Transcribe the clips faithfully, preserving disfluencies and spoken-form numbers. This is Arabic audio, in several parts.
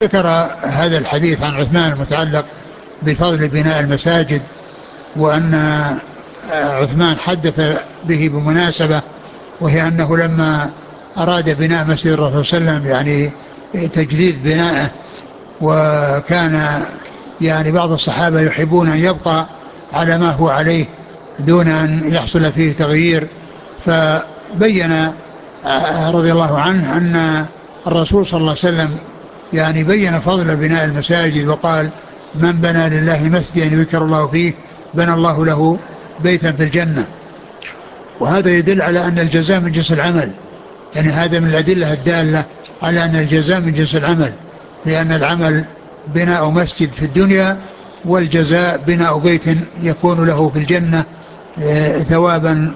ذكر هذا الحديث عن عثمان المتعلق بفضل بناء المساجد، وأن عثمان حدث به بمناسبة، وهي أنه لما أراد بناء مسجد الرسول صلى الله عليه وسلم يعني تجديد بنائه، وكان يعني بعض الصحابة يحبون أن يبقى على ما هو عليه دون أن يحصل فيه تغيير، فبين رضي الله عنه أن الرسول صلى الله عليه وسلم يعني بين فضل بناء المساجد، وقال: من بنى لله مسجدا يذكر الله فيه بنى الله له بيتا في الجنة. وهذا يدل على أن الجزاء من جنس العمل، يعني هذا من الأدلة الدالة على أن الجزاء من جنس العمل، لأن العمل بناء مسجد في الدنيا، والجزاء بناء بيت يكون له في الجنة ثوابا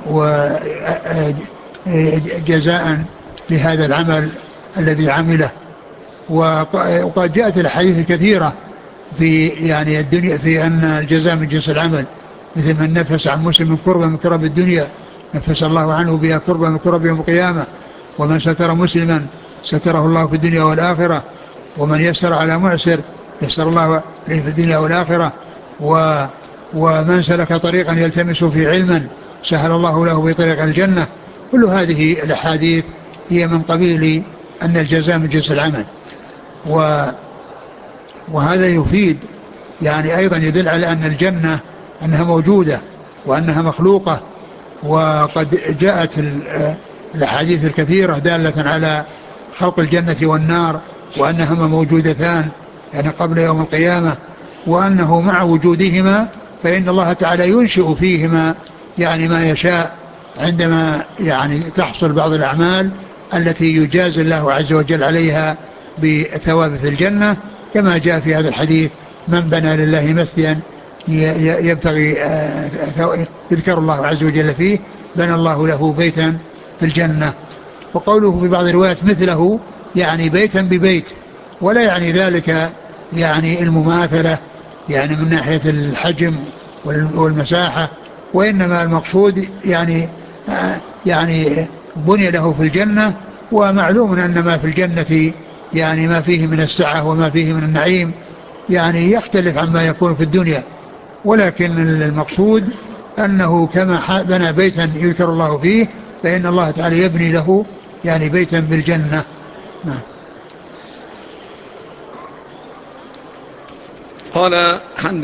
وجزاء لهذا العمل الذي عمله. وقد جاءت الحديث الكثيرة في يعني الدنيا في أن الجزاء من جنس العمل، مثل من نفس عن مسلم كربة من كرب الدنيا نفس الله عنه بها كربة من كرب يوم القيامة، ومن ستر مسلما ستره الله في الدنيا والآخرة، ومن يسر على معسر يسر الله عليه في الدنيا والآخرة، و ومن سلك طريقا يلتمس فيه علما سهل الله له بطريق الجنة. كل هذه الأحاديث هي من قبيل أن الجزاء من جنس العمل. و وهذا يفيد يعني أيضا يدل على أن الجنة أنها موجودة وأنها مخلوقة، وقد جاءت الأحاديث الكثيرة دالة على خلق الجنة والنار، وأنهما موجودتان يعني قبل يوم القيامة، وأنه مع وجودهما فإن الله تعالى ينشئ فيهما يعني ما يشاء عندما يعني تحصل بعض الأعمال التي يجازي الله عز وجل عليها بثواب في الجنة، كما جاء في هذا الحديث: من بنى لله مسجدا يبتغي يذكر الله عز وجل فيه بنى الله له بيتا في الجنة. وقوله في بعض الروايات مثله يعني بيتا ببيت، ولا يعني ذلك يعني المماثلة يعني من ناحية الحجم والمساحة، وإنما المقصود يعني يعني بني له في الجنة. ومعلوم أن ما في الجنة يعني ما فيه من السعة وما فيه من النعيم يعني يختلف عما يكون في الدنيا، ولكن المقصود أنه كما بنى بيتا يذكر الله فيه فإن الله تعالى يبني له يعني بيتا بالجنة. قال